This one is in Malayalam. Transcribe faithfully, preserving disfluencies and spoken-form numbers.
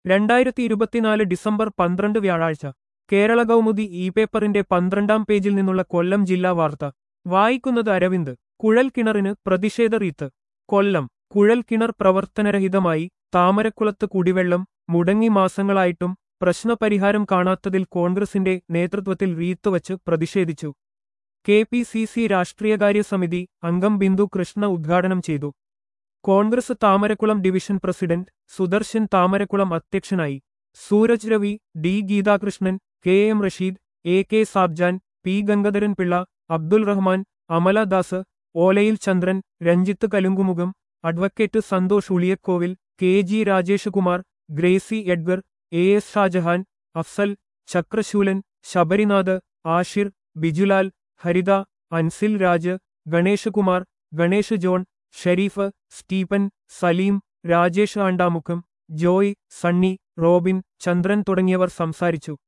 രണ്ടായിരത്തി ഇരുപത്തിനാല് ഡിസംബർ പന്ത്രണ്ട് വ്യാഴാഴ്ച കേരള കൗമുദി ഇ പേപ്പറിന്റെ പന്ത്രണ്ടാം പേജിൽ നിന്നുള്ള കൊല്ലം ജില്ലാ വാർത്ത വായിക്കുന്നത് അരവിന്ദ്. കുഴൽക്കിണറിന് പ്രതിഷേധ റീത്ത്. കൊല്ലം. കുഴൽക്കിണർ പ്രവർത്തനരഹിതമായി താമരക്കുളത്ത് കുടിവെള്ളം മുടങ്ങി മാസങ്ങളായിട്ടും പ്രശ്നപരിഹാരം കാണാത്തതിൽ കോൺഗ്രസിന്റെ നേതൃത്വത്തിൽ റീത്തുവച്ച് പ്രതിഷേധിച്ചു. കെ പി സി സി രാഷ്ട്രീയകാര്യ സമിതി അംഗം ബിന്ദു കൃഷ്ണ ഉദ്ഘാടനം ചെയ്തു. കോൺഗ്രസ് താമരക്കുളം ഡിവിഷൻ പ്രസിഡന്റ് സുദർശൻ താമരക്കുളം അധ്യക്ഷനായി. Sooraj Ravi, D Geethakrishnan, K M Rasheed, A K Sabjan, P Gangadharan Pillai, Abdul Rahman, Amaladas, Olayil Chandran, Ranjith Kalunkumukham, advocate Santhosh Uliyakovil, K G Rajesh Kumar, Gracy Edgar, A S Shajahan, Afsal, Chakrashoolan, Sabarinath, Ashir, Bijulal, Haritha, Ansil Raj, Ganesh Kumar, Ganesh John, Sherif, Stephen, Salim, Rajesh ആണ്ടാമുഖം, Joy, Sunny, Robin, Chandran തുടങ്ങിയവർ സംസാരിച്ചു.